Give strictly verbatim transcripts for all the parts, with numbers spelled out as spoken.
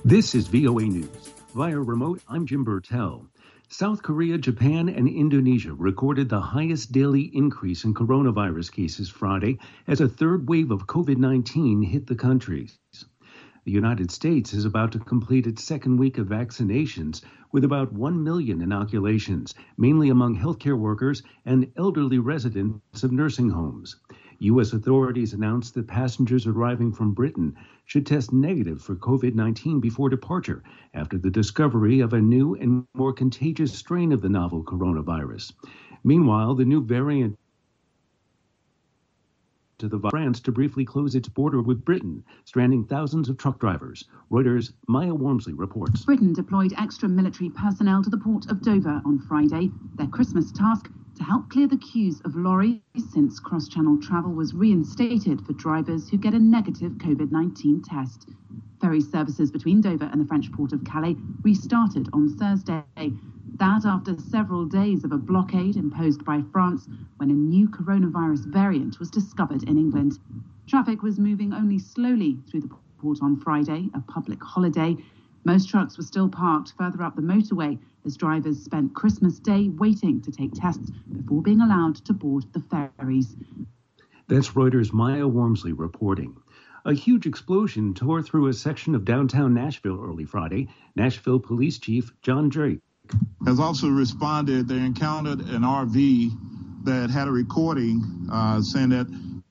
This is V O A News. Via remote, I'm Jim Burtell. South Korea, Japan, and Indonesia recorded the highest daily increase in coronavirus cases Friday as a third wave of COVID nineteen hit the countries. The United States is about to complete its second week of vaccinations with about one million inoculations, mainly among healthcare workers and elderly residents of nursing homes. U S authorities announced that passengers arriving from Britain should test negative for COVID nineteen before departure after the discovery of a new and more contagious strain of the novel coronavirus. Meanwhile, the new variant to the France to briefly close its border with Britain, stranding thousands of truck drivers. Reuters' Maya Wormsley reports. Britain deployed extra military personnel to the port of Dover on Friday, their Christmas task to help clear the queues of lorries since cross-channel travel was reinstated for drivers who get a negative COVID nineteen test. Ferry services between Dover and the French port of Calais restarted on Thursday. That after several days of a blockade imposed by France when a new coronavirus variant was discovered in England. Traffic was moving only slowly through the port on Friday, a public holiday. Most trucks were still parked further up the motorway as drivers spent Christmas Day waiting to take tests before being allowed to board the ferries. That's Reuters' Maya Wormsley reporting. A huge explosion tore through a section of downtown Nashville early Friday. Nashville Police Chief John Drake has also responded. They encountered an R V that had a recording uh, saying that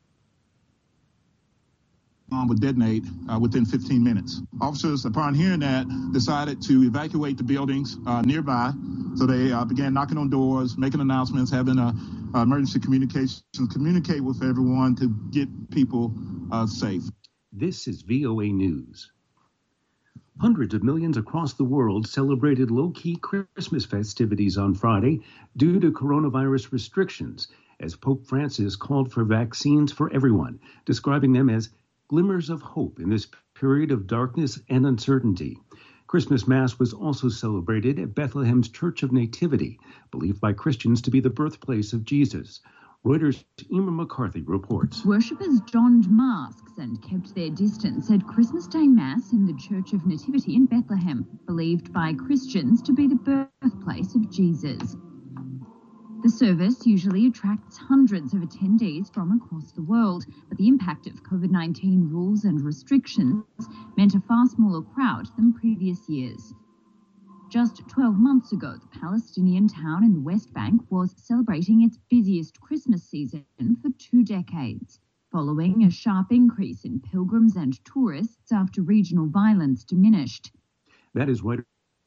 bomb would detonate uh, within fifteen minutes. Officers, upon hearing that, decided to evacuate the buildings uh, nearby. So they uh, began knocking on doors, making announcements, having uh, uh, emergency communications, communicate with everyone to get people uh, safe. This is V O A News. Hundreds of millions across the world celebrated low-key Christmas festivities on Friday due to coronavirus restrictions, as Pope Francis called for vaccines for everyone, describing them as glimmers of hope in this period of darkness and uncertainty. Christmas Mass was also celebrated at Bethlehem's Church of Nativity, believed by Christians to be the birthplace of Jesus. Reuters' Emer McCarthy reports. Worshippers donned masks and kept their distance at Christmas Day Mass in the Church of Nativity in Bethlehem, believed by Christians to be the birthplace of Jesus. The service usually attracts hundreds of attendees from across the world, but the impact of COVID nineteen rules and restrictions meant a far smaller crowd than previous years. Just twelve months ago, the Palestinian town in the West Bank was celebrating its busiest Christmas season for two decades, following a sharp increase in pilgrims and tourists after regional violence diminished. That is Reuters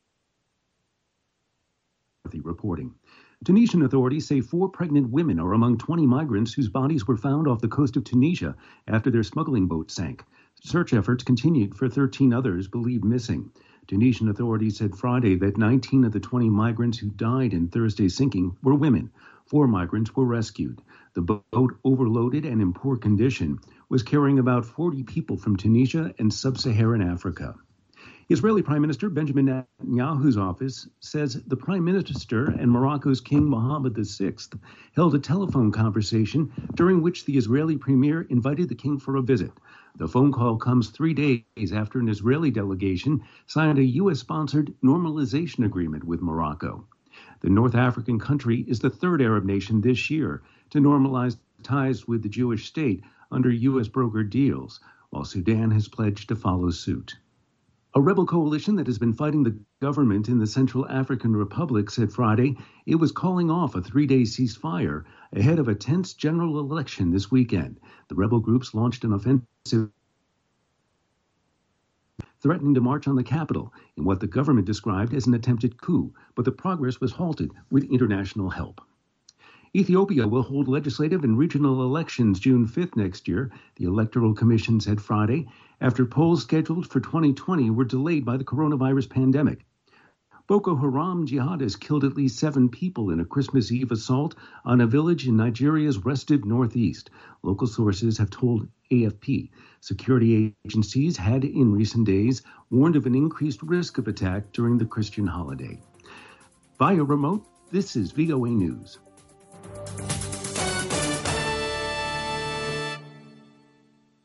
reporting. Tunisian authorities say four pregnant women are among twenty migrants whose bodies were found off the coast of Tunisia after their smuggling boat sank. Search efforts continued for thirteen others believed missing. Tunisian authorities said Friday that nineteen of the twenty migrants who died in Thursday's sinking were women. Four migrants were rescued. The boat, overloaded and in poor condition, was carrying about forty people from Tunisia and sub-Saharan Africa. Israeli Prime Minister Benjamin Netanyahu's office says the Prime Minister and Morocco's King Mohammed the Sixth held a telephone conversation during which the Israeli Premier invited the king for a visit. The phone call comes three days after an Israeli delegation signed a U S-sponsored normalization agreement with Morocco. The North African country is the third Arab nation this year to normalize ties with the Jewish state under U S-brokered deals, while Sudan has pledged to follow suit. A rebel coalition that has been fighting the government in the Central African Republic said Friday it was calling off a three-day ceasefire ahead of a tense general election this weekend. The rebel groups launched an offensive threatening to march on the capital in what the government described as an attempted coup, but the progress was halted with international help. Ethiopia will hold legislative and regional elections June fifth next year, the Electoral Commission said Friday, after polls scheduled for twenty twenty were delayed by the coronavirus pandemic. Boko Haram jihadists killed at least seven people in a Christmas Eve assault on a village in Nigeria's restive northeast. Local sources have told A F P. Security agencies had in recent days warned of an increased risk of attack during the Christian holiday. Via remote, this is V O A News.